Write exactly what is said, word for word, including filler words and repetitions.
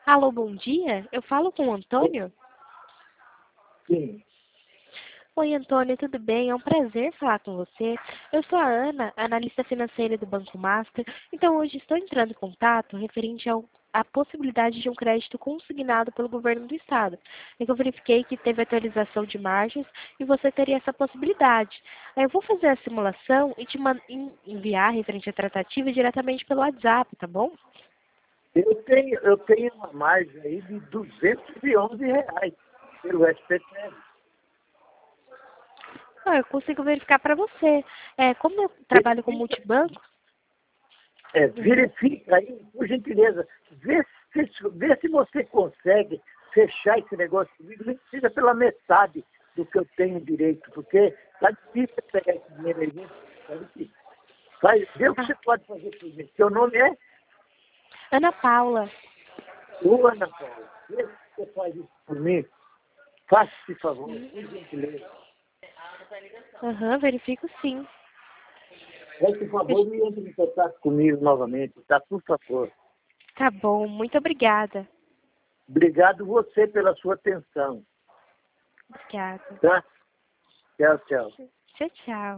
Alô, bom dia. Eu falo com o Antônio? Sim. Oi, Antônio, tudo bem? É um prazer falar com você. Eu sou a Ana, analista financeira do Banco Master. Então, hoje estou entrando em contato referente ao, à possibilidade de um crédito consignado pelo governo do Estado. É que eu verifiquei que teve atualização de margens e você teria essa possibilidade. Aí eu vou fazer a simulação e te man- en- enviar referente à tratativa diretamente pelo WhatsApp, tá bom? Eu tenho, eu tenho uma margem aí de duzentos e onze reais pelo S P T F. Ah, eu consigo verificar para você. É, como eu trabalho com Verifica, multibanco. é, Uhum. verifica aí, por gentileza. Vê se, vê se você consegue fechar esse negócio comigo, nem que seja pela metade do que eu tenho direito, porque tá difícil pegar esse dinheiro aí, viu? Tá difícil. Vai, vê o que Ah, você pode fazer por mim. Seu nome é Ana Paula. Ô, Ana Paula. Vê se você faz isso por mim. Faça esse favor, por gentileza. Aham, verifico sim. Faz esse favor e entre em contato comigo novamente, tá? Por favor. Tá bom, muito obrigada. Obrigado você pela sua atenção, Obrigada. tá? Tchau, tchau. Tchau, tchau.